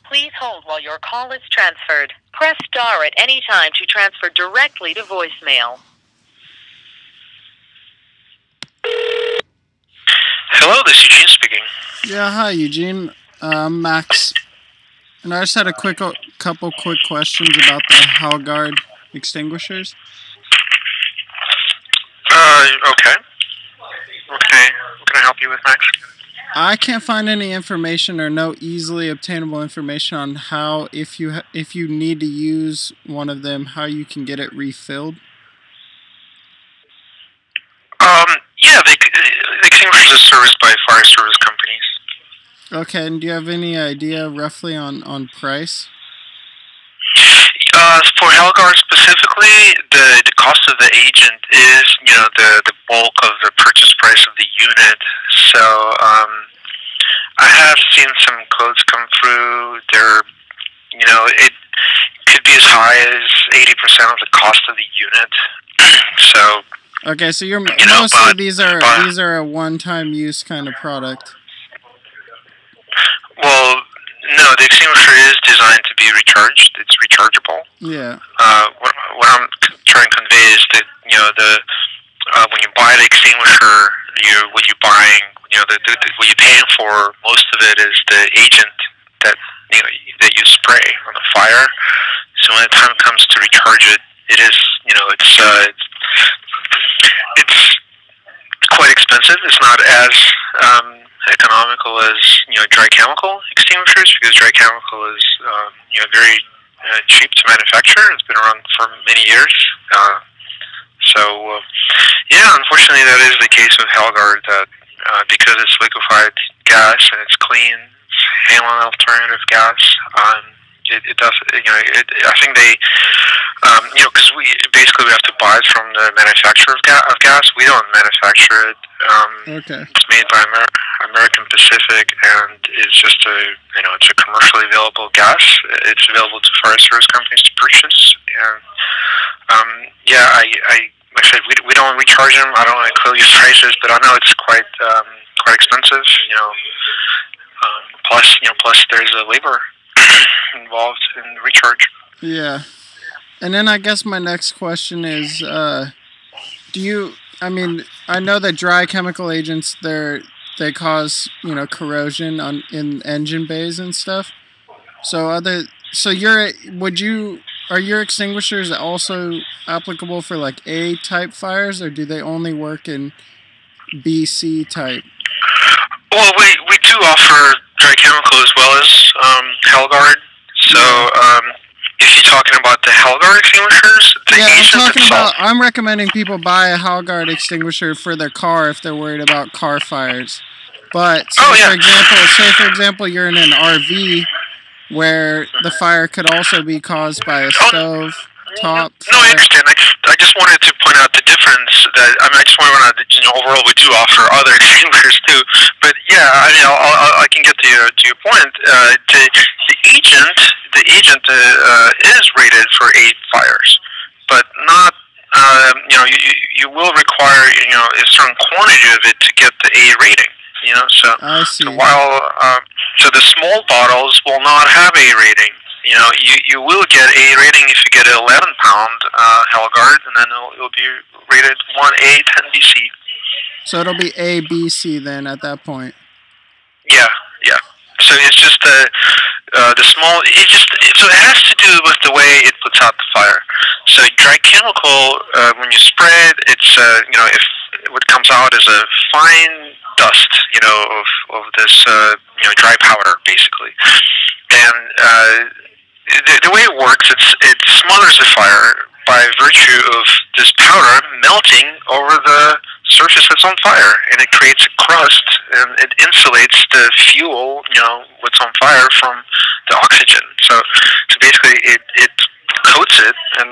Please hold while your call is transferred. Press star at any time to transfer directly to voicemail. Hello, this is Eugene speaking. Yeah, hi Eugene. I'm Max. And I just had a couple quick questions about the Hellguard extinguishers. Okay. What can I help you with, Max? I can't find any information or no easily obtainable information on how, if you need to use one of them, how you can get it refilled. Yeah, the extinguishers are serviced by fire service companies. Okay, and do you have any idea roughly on price? For Hellguard specifically, the cost of the agent is, the bulk of the purchase price of the unit. So, I have seen some quotes come through. It could be as high as 80% of the cost of the unit. So. Okay, so mostly these are a one-time use kind of product. Well, no, the extinguisher is designed to be recharged. It's rechargeable. Yeah. What I'm trying to convey is that when you buy the extinguisher, what you're buying, what you're paying for, most of it is the agent that you spray on the fire. So when the time comes to recharge it, it is it's quite expensive. It's not as economical as dry chemical extinguishers, because dry chemical is very cheap to manufacture. It's been around for many years. Unfortunately, that is the case with Hellguard. That because it's liquefied gas and it's clean, it's Halon alternative gas. It does. I think they, because we have to buy it from the manufacturer of gas. We don't manufacture it. Okay. It's made by American Pacific, and it's just it's a commercially available gas. It's available to fire service companies to purchase, and like I said, we don't recharge them. I don't want to quote you prices, but I know it's quite expensive. Plus there's a labor involved in the recharge. Yeah. And then I guess my next question is, I know that dry chemical agents, they cause, corrosion in engine bays and stuff. Are your extinguishers also applicable for like A-type fires, or do they only work in B-C type? Well, we do offer dry chemical as well as Hellguard. So, if you're talking about the Hellguard extinguishers, I'm recommending people buy a Hellguard extinguisher for their car if they're worried about car fires. But say for example, you're in an RV where the fire could also be caused by a stove top. No, I understand. I just wanted to point out the difference. I just want to point out that overall we do offer other extinguishers too. But I can get to your point. The agent is rated for 8 fires, but not. You will require a certain quantity of it to get the A rating. I see. So so the small bottles will not have A rating. You will get A rating if you get an 11-pound Hellguard, and then it'll be rated 1A 10BC. So it'll be A, B, C then at that point. Yeah. So it's just the small. So it has to do with the way it puts out the fire. So dry chemical, when you spray it, it's if what comes out is a fine dust, of this dry powder basically, and the way it works, it smothers the fire by virtue of this powder melting over the surface that's on fire, and it creates a crust, and it insulates the fuel, what's on fire, from the oxygen. So basically, it coats it, and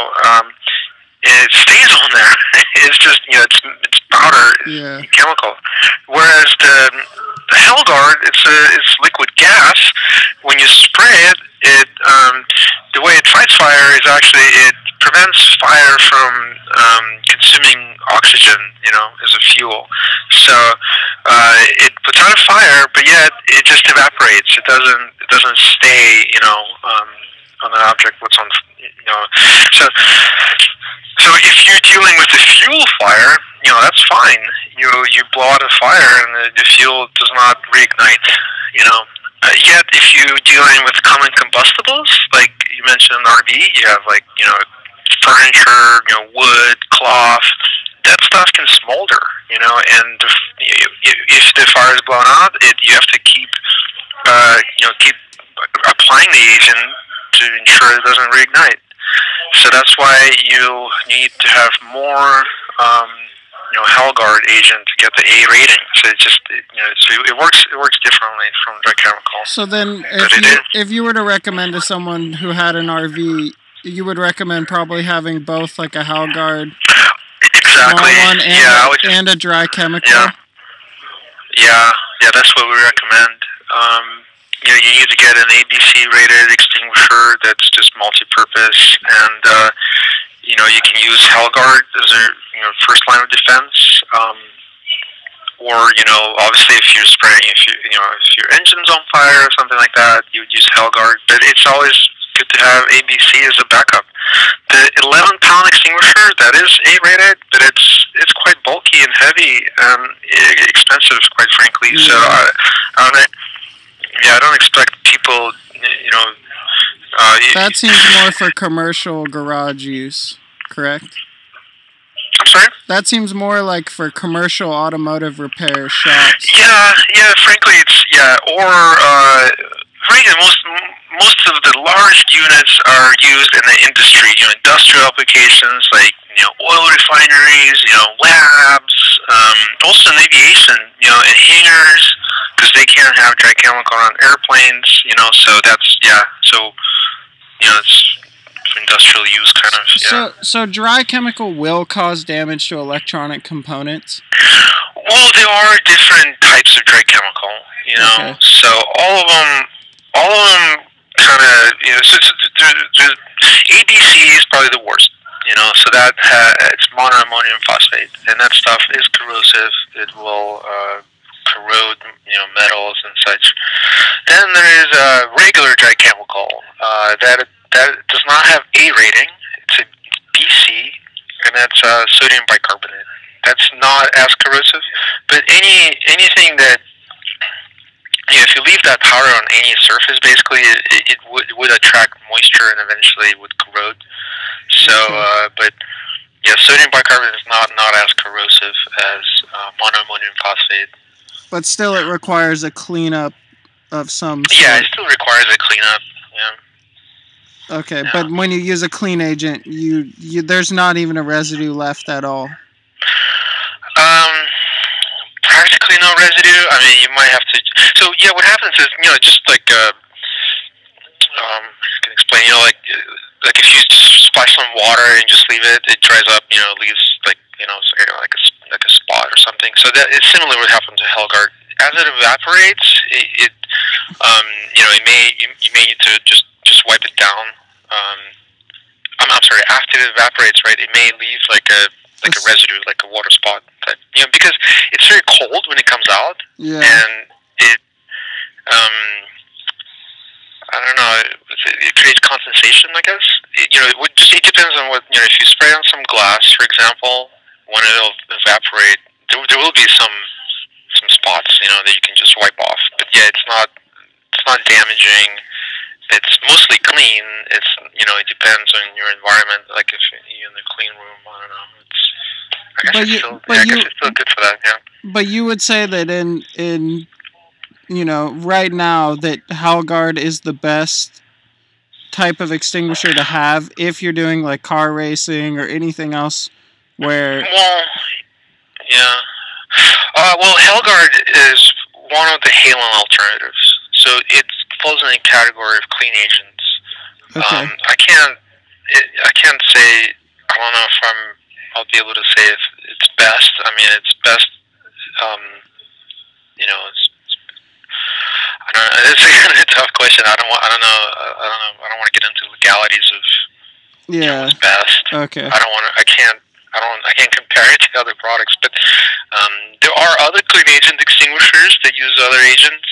it stays on there. It's just it's powder, chemical. Whereas the Hellguard, it's liquid gas. When you spray it, the way it fights fire is actually it prevents fire from consuming oxygen, as a fuel. So it puts out a fire, but yet it just evaporates. It doesn't stay, on an object. What's on, so. So if you're dealing with a fuel fire, that's fine. You blow out a fire and the fuel does not reignite. Yet if you're dealing with common combustibles, like you mentioned an RV, you have furniture, wood, cloth. That stuff can smolder, and if the fire is blown out, you have to keep applying the agent to ensure it doesn't reignite. So that's why you need to have more, Hellguard agent to get the A rating. So it works differently from dry chemical. So then, if you were to recommend to someone who had an RV, you would recommend probably having both, like a Hellguard exactly. Small one and a dry chemical. Yeah, that's what we recommend. You need to get an ABC rated extinguisher that's just multi-purpose, and you can use Hellguard as a first line of defense. Or obviously if you're spraying, if your engine's on fire or something like that, you would use Hellguard. But it's always good to have ABC as a backup. The 11-pound extinguisher, that is A-rated, but it's quite bulky and heavy and expensive, quite frankly. Yeah. So I don't expect people, that seems more for commercial garage use, correct? I'm sorry? That seems more like for commercial automotive repair shops. Yeah, frankly, or most of the large units are used in the industry, industrial applications like, oil refineries, labs, also in aviation, and hangars, because they can't have dry chemical on airplanes, so that's, it's for industrial use kind of, So dry chemical will cause damage to electronic components? Well, there are different types of dry chemical, Okay. So all of them kind of, ABC is probably the worst, so that it's monoammonium phosphate, and that stuff is corrosive. It will corrode, metals and such. Then there is regular dry chemical that does not have A rating. It's a BC, and that's sodium bicarbonate. That's not as corrosive, but anything that, if you leave that powder on any surface, basically it would attract moisture and eventually would corrode. So, but sodium bicarbonate is not as corrosive as monoammonium phosphate. But still, it requires a cleanup of some sort. Yeah, it still requires a cleanup. Yeah. Okay, but when you use a clean agent, you there's not even a residue left at all. Practically no residue. I mean, you might have to. So what happens is, just like I can explain. Like if you splash some water and just leave it, it dries up. Leaves like a spot or something. So that it's similar what happened to Hellguard. As it evaporates, you may need to just wipe it down. I'm sorry. After it evaporates, right, it may leave like a residue, like a water spot. That, because it's very cold when it comes out, and it, I don't know, it creates condensation, I guess. It depends on what, if you spray on some glass, for example, when it'll evaporate, there will be some spots, that you can just wipe off. But it's not damaging. It's mostly clean. It's, it depends on your environment. Like if you're in the clean room, I don't know. I guess it's still good for that, yeah. But you would say that in right now that Hellguard is the best type of extinguisher to have if you're doing like car racing or anything else where... Well, yeah. Hellguard is one of the halon alternatives. So it falls in the category of clean agents. Okay. I can't say, I don't know if I'll be able to say if it's best. I mean, it's best, I don't know. It's a tough question. I don't want to get into legalities of Yeah. Was best. Okay. I can't compare it to other products, but there are other clean agent extinguishers that use other agents.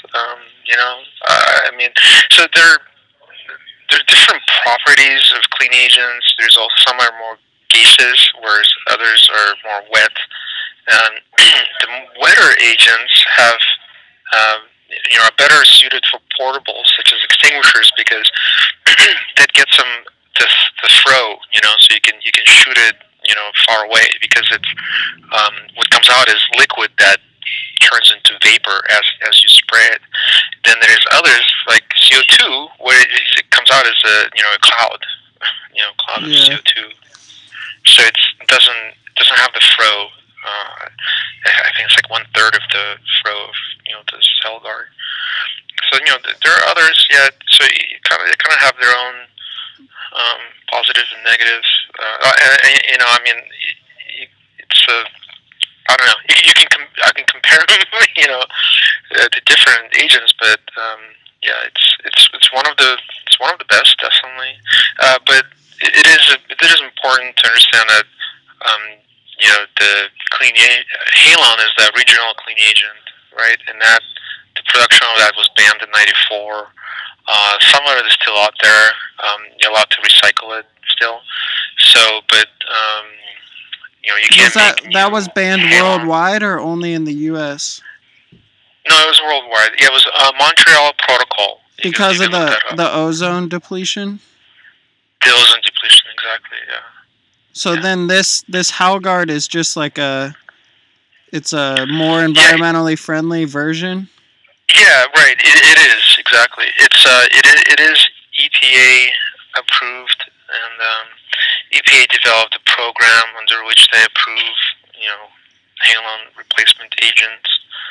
I mean, so there are different properties of clean agents. There's also some are more gaseous, whereas others are more wet. The wetter agents have are better suited for portables such as extinguishers because that gets them the throw, so you can shoot it, far away because it's what comes out is liquid that turns into vapor as you spray it. Then there's others like CO2 where it comes out as a cloud, cloud of CO2. So it doesn't have the throw. I think it's like 1/3 of the throw of the Celgard. So there are others, yeah. So they kind of have their own positives and negatives. I mean, it's I don't know. I can compare them, to different agents, but it's one of the best, definitely. But it is important to understand that the halon is the original clean agent, right? And that the production of that was banned in '94. Some of it is still out there. You're allowed to recycle it still. So, but you can't. That was banned worldwide or only in the U.S.? No, it was worldwide. Yeah, it was Montreal Protocol. Because of the ozone depletion. The ozone depletion, exactly. Yeah. So then this Halgard is just like it's a more environmentally friendly version. Yeah, right. It is exactly. It is EPA approved, and EPA developed a program under which they approve, halon replacement agents.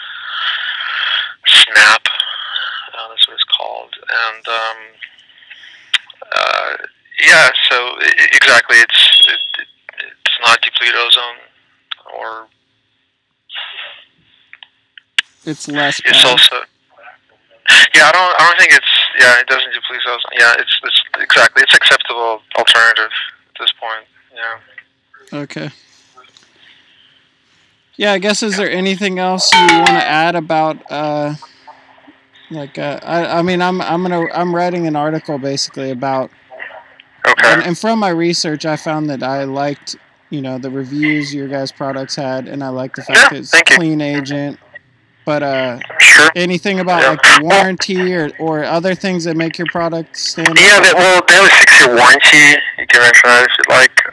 SNAP, that's what it's called, and so exactly, it's not deplete ozone, or it's less bad. It's also, I don't think it doesn't deplete ozone. Yeah, it's exactly, it's acceptable alternative at this point. Yeah. Okay. Yeah, I guess, is there anything else you want to add about I'm writing an article basically about. Okay. And from my research, I found that I liked, the reviews your guys' products had, and I liked the fact that it's a clean agent. But sure. Anything about like the warranty or other things that make your product stand out? Yeah, they have a 6-year warranty. You can mention that if you'd like.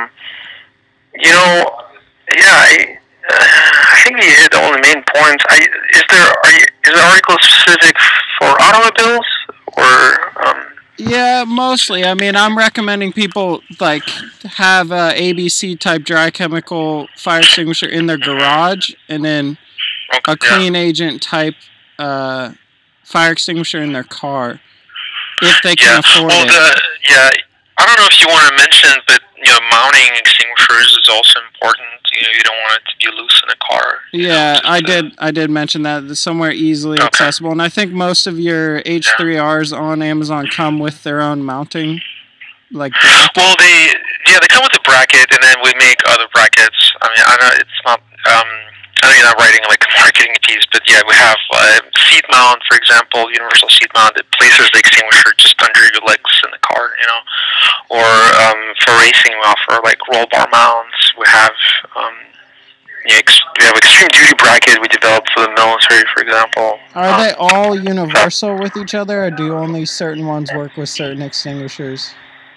I think you hit all the main points. Is the article specific for automobiles or? Yeah, mostly. I mean, I'm recommending people like have a ABC type dry chemical fire extinguisher in their garage, and then a clean agent type fire extinguisher in their car, if they can afford it. I don't know if you want to mention, but mounting extinguishers is also important. You don't want it to be loose in a car. Yeah, I did mention that. It's somewhere easily accessible, and I think most of your H3Rs on Amazon come with their own mounting, like. Bracket. Well, they come with a bracket, and then we make other brackets. I mean, I know it's not. I know you're not writing like a marketing piece, but yeah, we have seat mount, for example, universal seat mount that places the extinguisher just under your legs in the car, Or for racing, we offer like roll bar mounts. We have we have extreme duty bracket we developed for the military, for example. Are they all universal with each other, or do only certain ones work with certain extinguishers?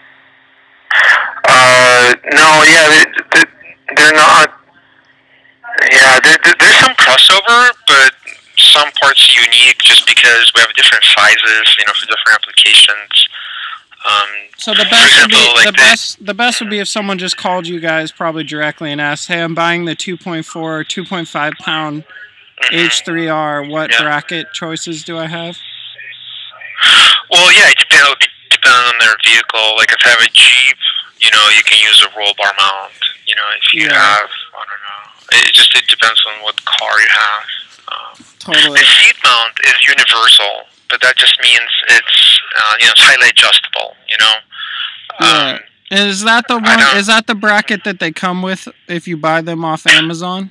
No, they're not. Yeah, there's some crossover, but some parts are unique just because we have different sizes, for different applications. So the best would be the best would be if someone just called you guys probably directly and asked, "Hey, I'm buying the 2.4 or 2.5 pound H3R. What bracket choices do I have?" Well, yeah, it depends on their vehicle. Like if you have a Jeep, you can use a roll bar mount. If you have, I don't know. It depends on what car you have. Totally. The seat mount is universal, but that just means it's it's highly adjustable. Is that the one? Is that the bracket that they come with if you buy them off Amazon?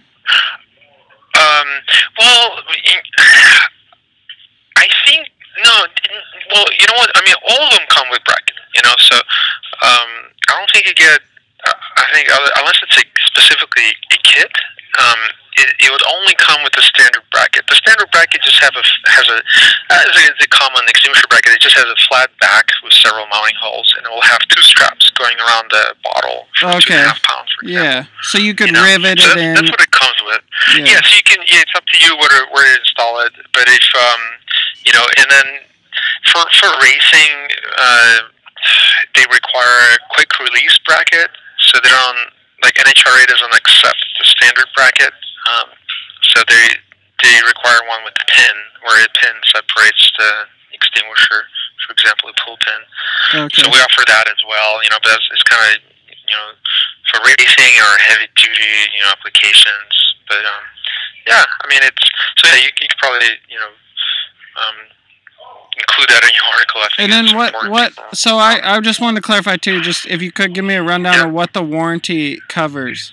Well, I think no. Well, you know what? I mean, all of them come with bracket. So I don't think you get. I think unless it's specifically a kit, it would only come with the standard bracket. The standard bracket just has a common extinguisher bracket. It just has a flat back with several mounting holes, and it will have two straps going around the bottle for 2.5 pounds. For example. So you could rivet it in. That's what it comes with. Yeah, so you can. Yeah, it's up to you where to install it. But if and then for racing, they require a quick release bracket. So they're on, like, NHRA doesn't accept the standard bracket. So they require one with a pin, where a pin separates the extinguisher, for example, a pull pin. Okay. So we offer that as well, but it's kind of, for racing or heavy duty, applications. But, yeah, I mean, you could probably, include that in your article. I think. And then what? So I just wanted to clarify too. Just if you could give me a rundown of what the warranty covers.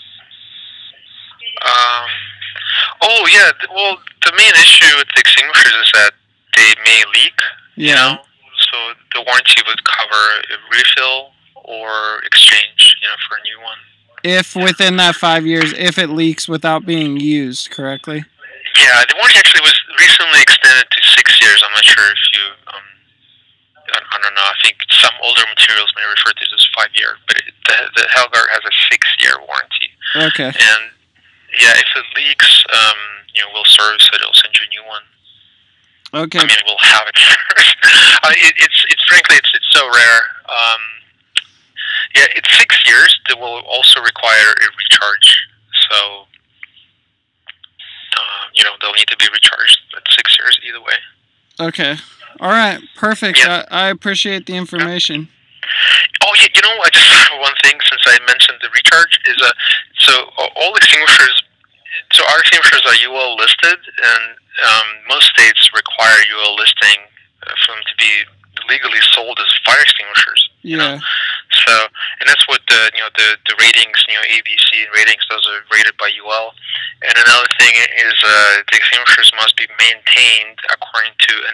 Oh yeah. Well, the main issue with the extinguishers is that they may leak. Yeah. So the warranty would cover a refill or exchange. For a new one. If within that 5 years, if it leaks without being used correctly. Yeah, the warranty actually was recently extended to 6 years. I'm not sure if you, I don't know. I think some older materials may refer to this as 5 year, but the Helgard has a 6-year warranty. Okay. And yeah, if it leaks, we'll service it. It'll send you a new one. Okay. I mean, we'll have it first. It's frankly, it's so rare. Yeah, it's 6 years. That will also require a recharge. So. They'll need to be recharged at 6 years either way. Okay. All right. Perfect. Yeah. I appreciate the information. Oh, I just one thing since I mentioned the recharge is so all extinguishers. So our extinguishers are UL listed, and most states require UL listing for them to be legally sold as fire extinguishers. Yeah. So, and that's what the ratings, ABC ratings, those are rated by UL. And another thing is the extinguishers must be maintained according to an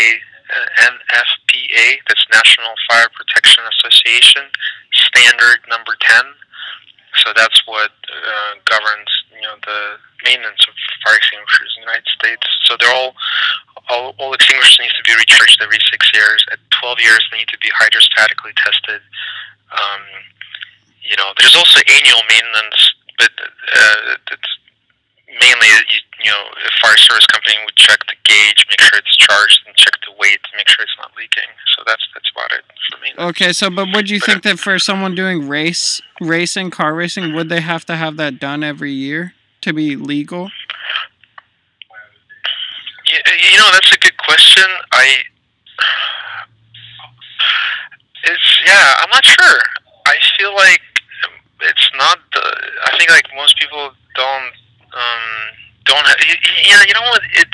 NFPA, that's National Fire Protection Association, standard number 10. So that's what governs, the maintenance of fire extinguishers in the United States. So they're all extinguishers need to be recharged every 6 years. At 12 years, they need to be hydrostatically tested. There's also annual maintenance, but it's mainly, a fire service company would check the gauge, make sure it's charged, and check the weight to make sure it's not leaking. So that's about it for me. Okay, so but would you think that for someone doing car racing, would they have to have that done every year to be legal? Yeah, that's a good question. I'm not sure. I feel like it's not. I think like most people don't. You know what? It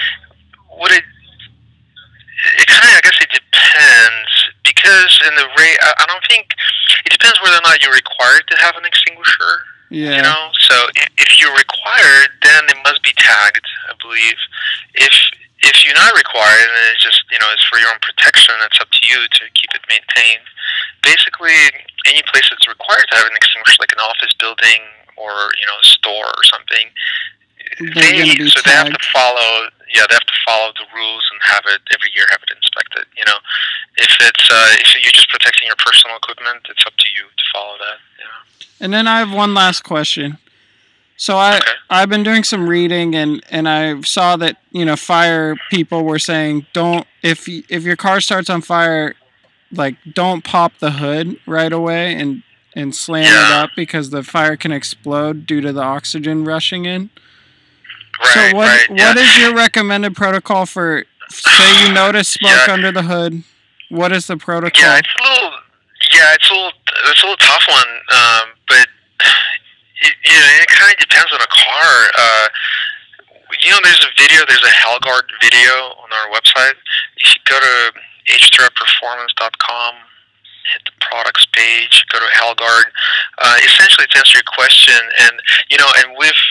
kind of, I guess it depends, because in the rate, I don't think it depends whether or not you're required to have an extinguisher. Yeah. So if you're required, then it must be tagged, I believe. If you're not required, and it's just it's for your own protection, it's up to you to keep it maintained. Basically, any place that's required to have an extinguisher, like an office building or a store or something, they have to follow. Yeah, they have to follow the rules and have it every year, have it inspected. If you're just protecting your personal equipment, it's up to you to follow that. And then I have one last question. So I've been doing some reading, and I saw that fire people were saying if your car starts on fire, like don't pop the hood right away and slam it up, because the fire can explode due to the oxygen rushing in. Right, so what is your recommended protocol for, say you notice smoke under the hood? What is the protocol? Yeah, it's a little tough one, but it kind of depends on a car. There's a Helgard video on our website. You should go to h3performance.com, hit the products page, go to Hellguard. Essentially, to answer your question, and and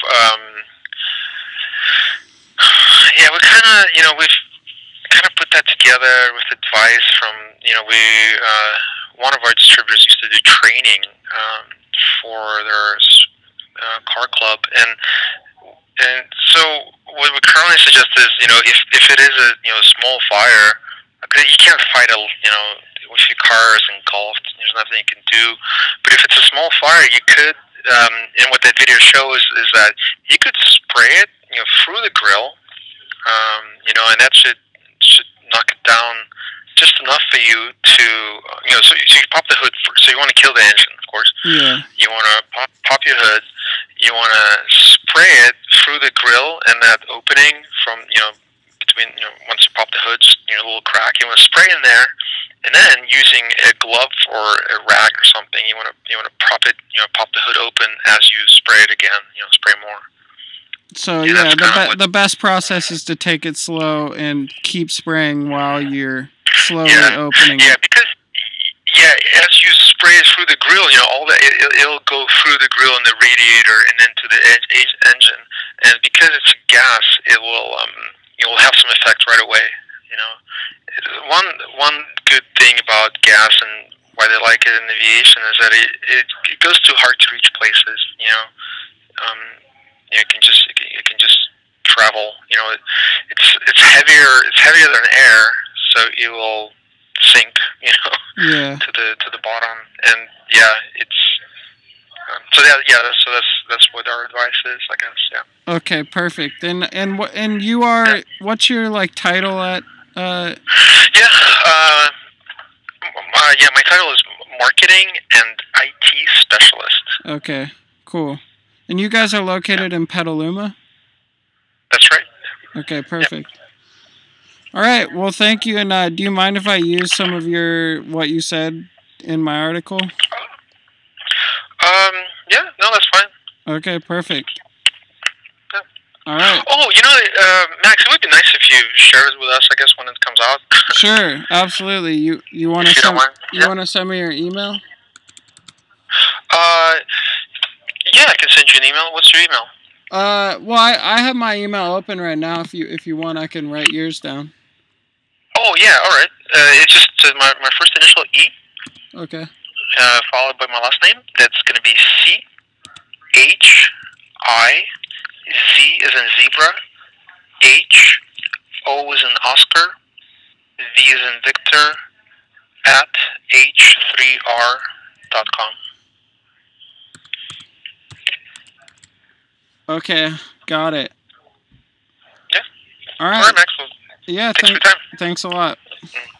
we we've kind of put that together with advice from one of our distributors used to do training for their car club, and so what we currently suggest is if it is a small fire, because you can't fight with your cars and golf, there's nothing you can do. But if it's a small fire, you could, and what that video shows is that you could spray it, through the grill, and that should knock it down just enough for you to, so you pop the hood first. So you want to kill the engine, of course. Yeah. You want to pop your hood. You want to spray it through the grill and that opening from, between, once you pop the hood, just, a little crack. You want to spray in there, and then using a glove or a rag or something, you want to prop it, pop the hood open as you spray it again. Spray more. So the best process is to take it slow and keep spraying while you're slowly opening. Yeah, because as you spray it through the grill, all that it'll go through the grill and the radiator and then to the engine, and because it's gas, it will have some effect right away. One good thing about gas and why they like it in aviation is that it goes to hard to reach places. It can just travel. It's heavier than air, so it will sink. To the bottom, and it's so that's what our advice is, I guess. Yeah. Okay, perfect. And you are what's your title at? My title is marketing and IT specialist. Okay, cool. And you guys are located in Petaluma? That's right. Okay, perfect. Yep. All right. Well, thank you. And do you mind if I use some of what you said in my article? Yeah. No, that's fine. Okay, perfect. Yeah. All right. Oh, Max, it would be nice if you shared it with us, I guess, when it comes out. Sure, absolutely. You want to send me your email? Yeah, I can send you an email. What's your email? Well, I have my email open right now. If you want, I can write yours down. Oh yeah, all right. It's just my first initial E. Okay. Followed by my last name. That's going to be CHIZ as in zebra, HO as in Oscar, V as in Victor, at h3r.com. Okay, got it. Yeah. All right. All right, Maxwell. Yeah, thanks for your time. Thanks a lot. Mm-hmm.